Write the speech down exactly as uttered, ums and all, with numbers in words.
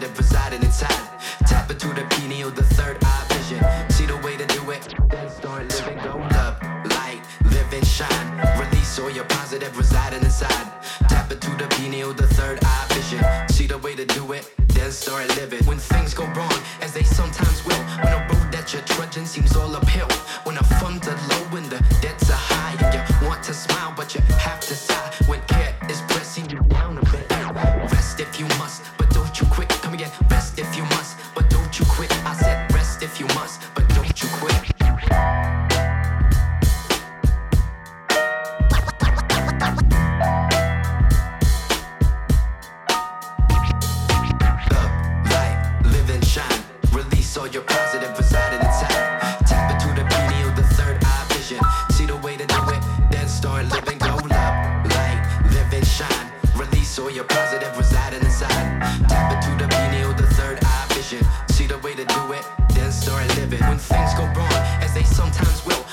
positive residing inside. Tap into the pineal, the third eye vision. See the way to do it, then start living. Go up, light, live and shine. Release all your positive residing inside. Tap into the pineal, the third eye vision. See the way to do it, then start living. When things go wrong, as they sometimes will. When the road that you're trudging seems all uphill. When the funds are low and the debts are high. And you want to smile, but you have to sigh. When care is pressing you down a bit. Rest if you must, but don't you quit. Come again, rest if you must, but don't you quit. I said rest if you must, but don't you quit. All your positive residing inside. Tap into the pineal, the third eye vision. See the way to do it, then start living. Go up, light, live and shine. Release all your positive residing inside. Tap into the pineal, the third eye vision. See the way to do it, then start living. When things go wrong, as they sometimes will.